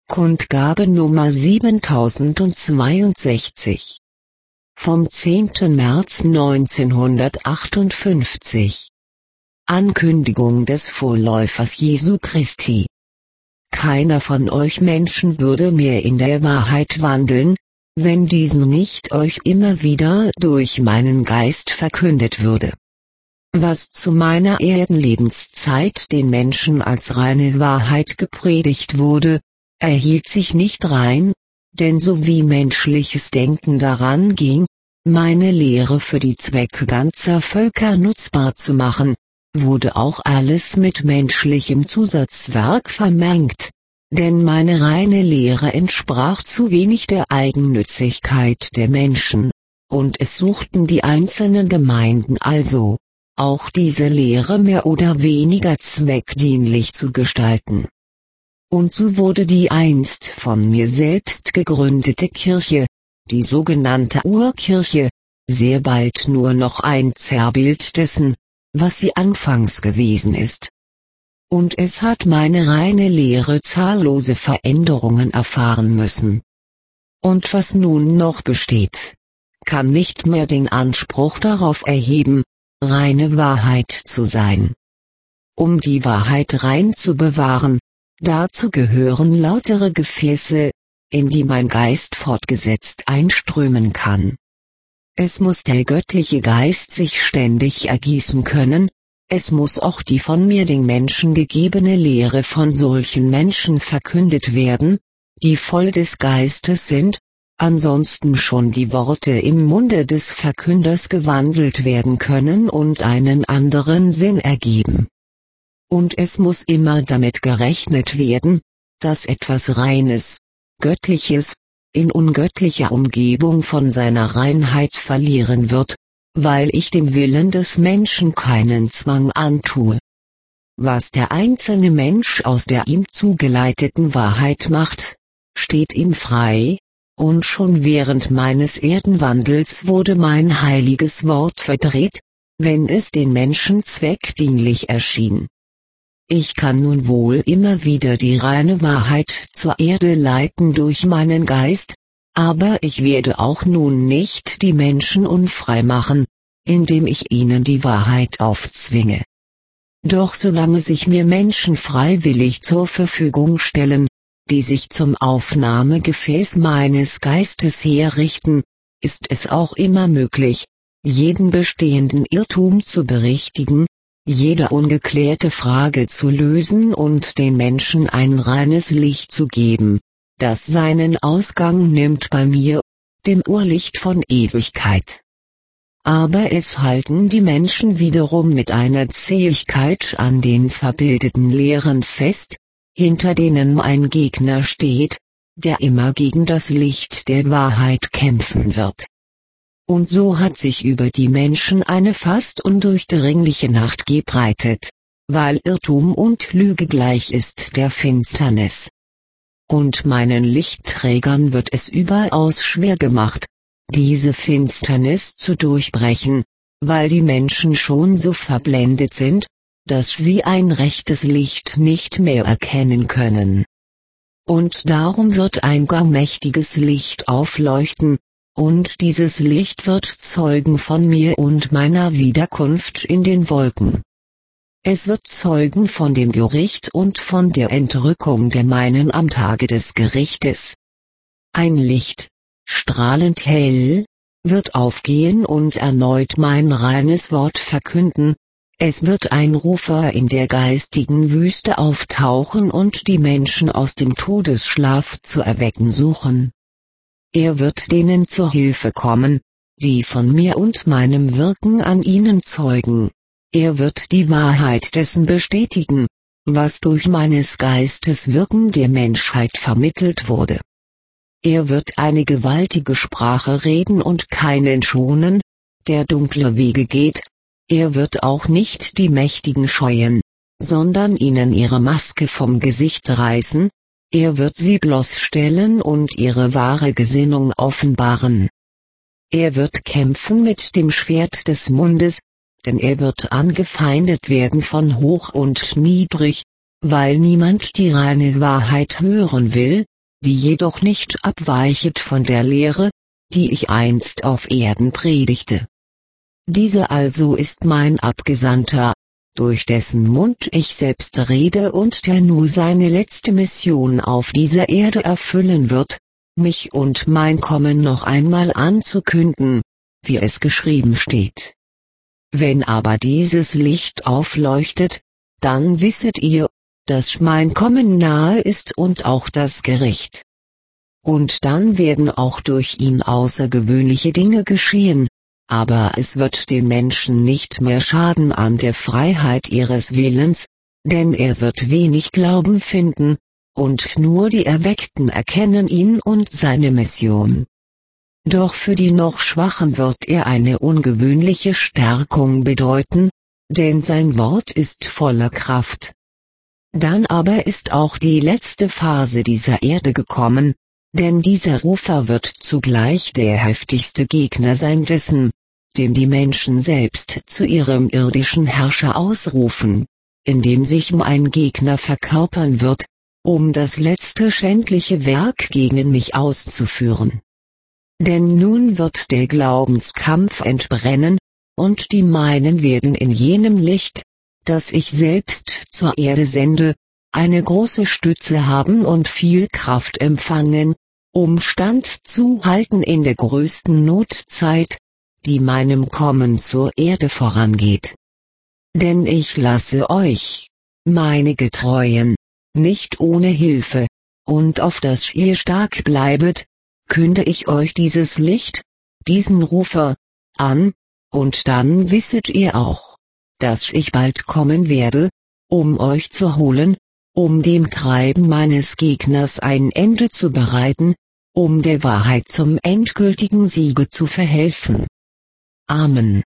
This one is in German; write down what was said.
Kundgabe Nummer 7062. Vom 10. März 1958. Ankündigung des Vorläufers Jesu Christi. Keiner von euch Menschen würde mehr in der Wahrheit wandeln, wenn diesen nicht euch immer wieder durch meinen Geist verkündet würde. Was zu meiner Erdenlebenszeit den Menschen als reine Wahrheit gepredigt wurde, erhielt sich nicht rein, denn so wie menschliches Denken daran ging, meine Lehre für die Zwecke ganzer Völker nutzbar zu machen, wurde auch alles mit menschlichem Zusatzwerk vermengt, denn meine reine Lehre entsprach zu wenig der Eigennützigkeit der Menschen, und es suchten die einzelnen Gemeinden also, auch diese Lehre mehr oder weniger zweckdienlich zu gestalten. Und so wurde die einst von mir selbst gegründete Kirche, die sogenannte Urkirche, sehr bald nur noch ein Zerrbild dessen, was sie anfangs gewesen ist. Und es hat meine reine Lehre zahllose Veränderungen erfahren müssen. Und was nun noch besteht, kann nicht mehr den Anspruch darauf erheben, reine Wahrheit zu sein. Um die Wahrheit rein zu bewahren, dazu gehören lautere Gefäße, in die mein Geist fortgesetzt einströmen kann. Es muss der göttliche Geist sich ständig ergießen können, es muss auch die von mir den Menschen gegebene Lehre von solchen Menschen verkündet werden, die voll des Geistes sind, ansonsten schon die Worte im Munde des Verkünders gewandelt werden können und einen anderen Sinn ergeben. Und es muss immer damit gerechnet werden, dass etwas Reines, Göttliches, in ungöttlicher Umgebung von seiner Reinheit verlieren wird, weil ich dem Willen des Menschen keinen Zwang antue. Was der einzelne Mensch aus der ihm zugeleiteten Wahrheit macht, steht ihm frei, und schon während meines Erdenwandels wurde mein heiliges Wort verdreht, wenn es den Menschen zweckdienlich erschien. Ich kann nun wohl immer wieder die reine Wahrheit zur Erde leiten durch meinen Geist, aber ich werde auch nun nicht die Menschen unfrei machen, indem ich ihnen die Wahrheit aufzwinge. Doch solange sich mir Menschen freiwillig zur Verfügung stellen, die sich zum Aufnahmegefäß meines Geistes herrichten, ist es auch immer möglich, jeden bestehenden Irrtum zu berichtigen, jede ungeklärte Frage zu lösen und den Menschen ein reines Licht zu geben, das seinen Ausgang nimmt bei mir, dem Urlicht von Ewigkeit. Aber es halten die Menschen wiederum mit einer Zähigkeit an den verbildeten Lehren fest, hinter denen mein Gegner steht, der immer gegen das Licht der Wahrheit kämpfen wird. Und so hat sich über die Menschen eine fast undurchdringliche Nacht gebreitet, weil Irrtum und Lüge gleich ist der Finsternis. Und meinen Lichtträgern wird es überaus schwer gemacht, diese Finsternis zu durchbrechen, weil die Menschen schon so verblendet sind, dass sie ein rechtes Licht nicht mehr erkennen können. Und darum wird ein gar mächtiges Licht aufleuchten, und dieses Licht wird zeugen von mir und meiner Wiederkunft in den Wolken. Es wird zeugen von dem Gericht und von der Entrückung der meinen am Tage des Gerichtes. Ein Licht, strahlend hell, wird aufgehen und erneut mein reines Wort verkünden, es wird ein Rufer in der geistigen Wüste auftauchen und die Menschen aus dem Todesschlaf zu erwecken suchen. Er wird denen zur Hilfe kommen, die von mir und meinem Wirken an ihnen zeugen. Er wird die Wahrheit dessen bestätigen, was durch meines Geistes Wirken der Menschheit vermittelt wurde. Er wird eine gewaltige Sprache reden und keinen schonen, der dunkle Wege geht. Er wird auch nicht die Mächtigen scheuen, sondern ihnen ihre Maske vom Gesicht reißen. Er wird sie bloßstellen und ihre wahre Gesinnung offenbaren. Er wird kämpfen mit dem Schwert des Mundes, denn er wird angefeindet werden von hoch und niedrig, weil niemand die reine Wahrheit hören will, die jedoch nicht abweichet von der Lehre, die ich einst auf Erden predigte. Dieser also ist mein Abgesandter, durch dessen Mund ich selbst rede und der nur seine letzte Mission auf dieser Erde erfüllen wird, mich und mein Kommen noch einmal anzukünden, wie es geschrieben steht. Wenn aber dieses Licht aufleuchtet, dann wisset ihr, dass mein Kommen nahe ist und auch das Gericht. Und dann werden auch durch ihn außergewöhnliche Dinge geschehen, aber es wird dem Menschen nicht mehr schaden an der Freiheit ihres Willens, denn er wird wenig Glauben finden, und nur die Erweckten erkennen ihn und seine Mission. Doch für die noch Schwachen wird er eine ungewöhnliche Stärkung bedeuten, denn sein Wort ist voller Kraft. Dann aber ist auch die letzte Phase dieser Erde gekommen, denn dieser Rufer wird zugleich der heftigste Gegner sein dessen, dem die Menschen selbst zu ihrem irdischen Herrscher ausrufen, indem sich ein Gegner verkörpern wird, um das letzte schändliche Werk gegen mich auszuführen. Denn nun wird der Glaubenskampf entbrennen, und die meinen werden in jenem Licht, das ich selbst zur Erde sende, eine große Stütze haben und viel Kraft empfangen, um Stand zu halten in der größten Notzeit, die meinem Kommen zur Erde vorangeht. Denn ich lasse euch, meine Getreuen, nicht ohne Hilfe, und auf dass ihr stark bleibet, künde ich euch dieses Licht, diesen Rufer, an, und dann wisset ihr auch, dass ich bald kommen werde, um euch zu holen, um dem Treiben meines Gegners ein Ende zu bereiten, um der Wahrheit zum endgültigen Siege zu verhelfen. Amen.